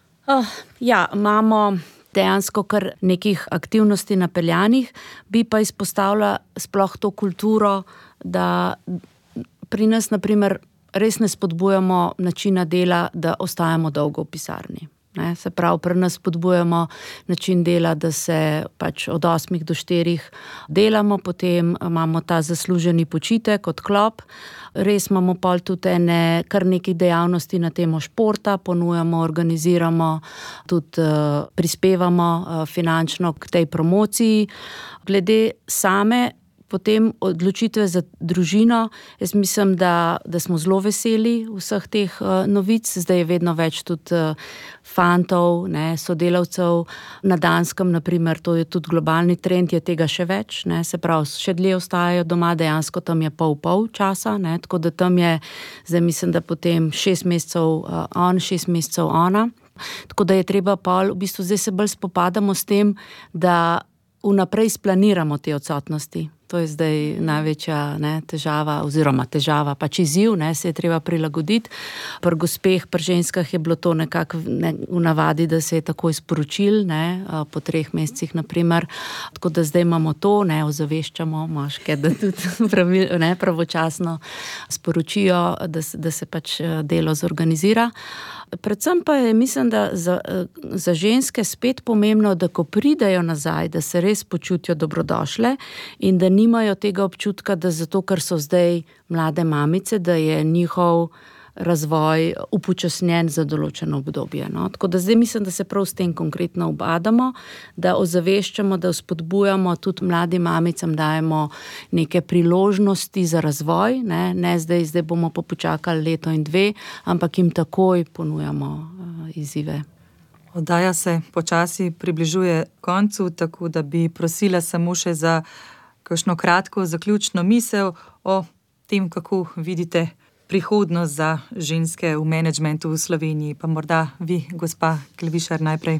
Ja, imamo dejansko kar nekih aktivnosti napeljanih, bi pa izpostavila sploh to kulturo, da pri nas, na primer, res ne spodbujamo načina dela, da ostajamo dolgo v pisarni. Se pravi, pri nas spodbujamo način dela, da se pač od 8 do 4 delamo, potem imamo ta zasluženi počitek, odklop. Res imamo pol tudi kar nekaj dejavnosti na temo športa, ponujamo, organiziramo, tudi prispevamo finančno k tej promociji. Glede same potem odločitve za družino, jaz mislim, da smo zelo veseli vseh teh novic. Zdaj je vedno več tudi fantov, sodelavcev na Danskem, naprimer, to je tudi globalni trend, je tega še več, se pravi, še dlje ostajajo doma, dejansko tam je pol časa, tako da tam je, zdaj mislim, da potem 6 mesecev on, 6 mesecev ona. Tako da je treba v bistvu zdaj se bolj spopadamo s tem, da vnaprej splaniramo te odsotnosti. To je zdaj največja težava, oziroma težava, pač izziv, se je treba prilagoditi. Pri gospeh, pri ženskah je bilo to nekako v navadi, da se je takoj sporočil, po 3 mesecih, naprimer. Tako da zdaj imamo to, ozaveščamo moške, da tudi pravočasno sporočijo, da se pač delo zorganizira. Predvsem pa je, mislim, da za ženske spet pomembno, da ko pridejo nazaj, da se res počutijo dobrodošle in da nimajo tega občutka, da zato, ker so zdaj mlade mamice, da je njihov razvoj upočasnjen za določeno obdobje. Tako da zdaj mislim, da se prav s tem konkretno ubadamo, da ozaveščamo, da vzpodbujamo tudi mladim mamicam, dajemo neke priložnosti za razvoj, ne zdaj bomo pa počakali 1 leto in 2, ampak jim takoj ponujamo izzive. Oddaja se počasi približuje koncu, tako da bi prosila samo še za kakšno kratko zaključno misel o tem, kako vidite prihodnost za ženske v menedžmentu v Sloveniji. Pa morda vi, gospa Klevišar, najprej.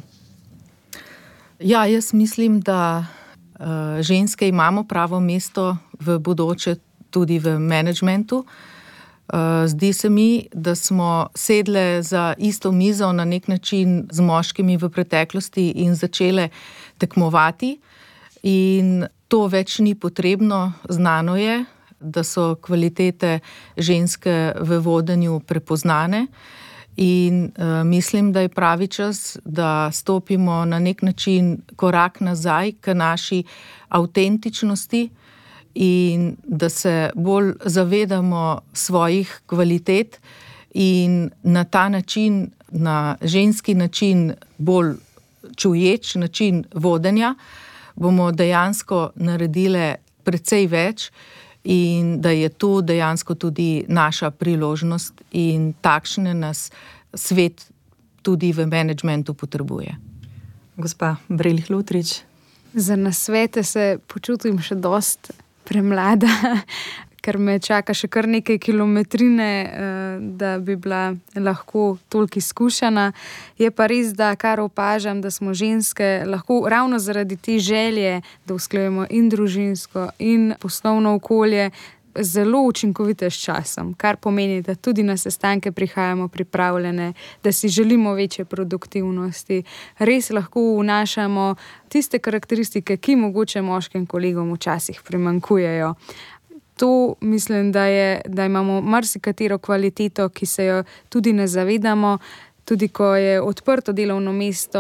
Ja, jaz mislim, da ženske imamo pravo mesto v bodoče tudi v menedžmentu. Zdi se mi, da smo sedle za isto mizo na nek način z moškimi v preteklosti in začele tekmovati. In to več ni potrebno, znano je, da so kvalitete ženske v vodenju prepoznane in mislim, da je pravi čas, da stopimo na nek način korak nazaj k naši avtentičnosti in da se bolj zavedamo svojih kvalitet in na ta način, na ženski način, bolj čuječ način vodenja, bomo dejansko naredile precej več in da je to dejansko tudi naša priložnost in takšne nas svet tudi v menedžmentu potrebuje. Gospa Brelih Lutrič. Za nasvete se počutim še dosti premlada, ker me čaka še kar nekaj kilometrine, da bi bila lahko toliko izkušena. Je pa res, da kar opažam, da smo ženske lahko ravno zaradi te želje, da usklajujemo in družinsko in poslovno okolje, zelo učinkovite s časom, kar pomeni, da tudi na sestanke prihajamo pripravljene, da si želimo večje produktivnosti. Res lahko vnašamo tiste karakteristike, ki mogoče moškim kolegom včasih primanjkujejo. To mislim, da imamo marsikatero kvaliteto, ki se jo tudi ne zavedamo. Tudi ko je odprto delovno mesto,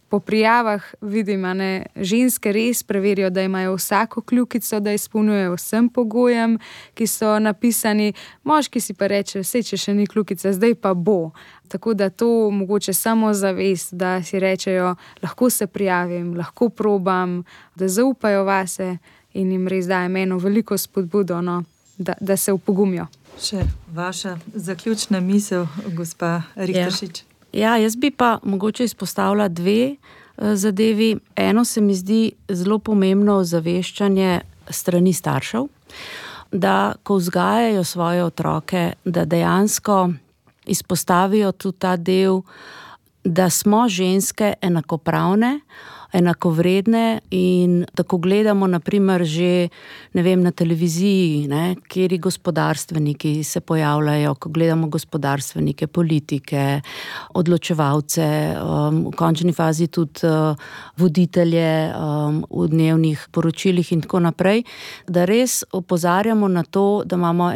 po prijavah vidim, ženske res preverijo, da imajo vsako kljukico, da izpolnjujejo vsem pogojem, ki so napisani. Moški si pa reče, saj če še ni kljukica, zdaj pa bo. Tako da to mogoče samo zavest, da si rečejo, lahko se prijavim, lahko probam, da zaupajo vase in jim res daje eno veliko spodbudo, da se opogumijo. Še vaša zaključna misel, gospa Richteršič? Ja, jaz bi pa mogoče izpostavila dve zadevi. Eno se mi zdi zelo pomembno ozaveščanje strani staršev, da ko vzgajajo svoje otroke, da dejansko izpostavijo tudi ta del, da smo ženske enakopravne, enakovredne in tako gledamo naprimer že, na televiziji, kjeri gospodarstveniki se pojavljajo, ko gledamo gospodarstvenike, politike, odločevalce, v končni fazi tudi voditelje v dnevnih poročilih in tako naprej, da res opozarjamo na to, da imamo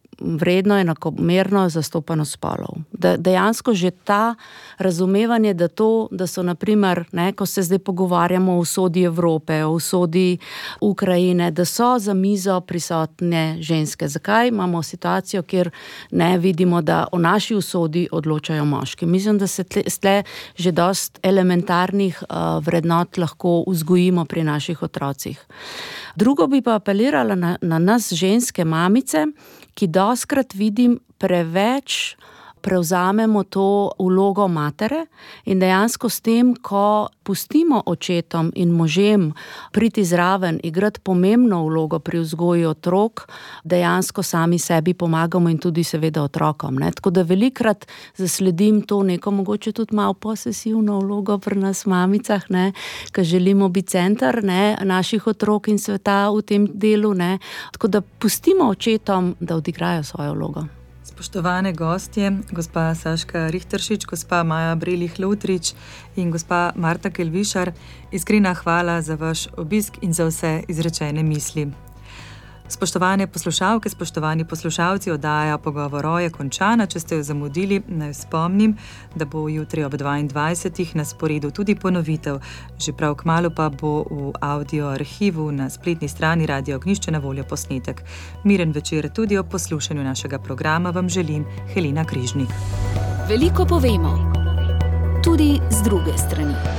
enakomerno zastopanost spolov. Da dejansko že ta razumevanje, da so naprimer, ko se zdaj pogovarjamo o usodi Evrope, o usodi Ukrajine, da so za mizo prisotne ženske. Zakaj imamo situacijo, kjer vidimo, da o naši usodi odločajo moški? Mislim, da se tle že dost elementarnih vrednot lahko vzgojimo pri naših otrocih. Drugo bi pa apelirala na nas ženske mamice, ki dostkrat vidim preveč prevzamemo to vlogo matere in dejansko s tem, ko pustimo očetom in možem priti zraven, igrati pomembno vlogo pri vzgoji otrok, dejansko sami sebi pomagamo in tudi seveda otrokom. Tako da velikrat zasledim to neko mogoče tudi malo posesivno vlogo pri nas mamicah, ker želimo biti center naših otrok in sveta v tem delu. Tako da pustimo očetom, da odigrajo svojo vlogo. Spoštovane gostje, gospa Saška Richteršič, gospa Maja Brelih-Lotrič in gospa Marta Kelvišar, iskrena hvala za vaš obisk in za vse izrečene misli. Spoštovane poslušalke, spoštovani poslušalci, oddaja Pogovor je končana. Če ste jo zamudili, naj spomnim, da bo jutri ob 22. na sporedu tudi ponovitev. Že prav kmalu pa bo v audio arhivu na spletni strani Radio Ognjišče na voljo posnetek. Miren večer tudi ob poslušanju našega programa vam želim Helena Križnik. Veliko povemo, tudi z druge strani.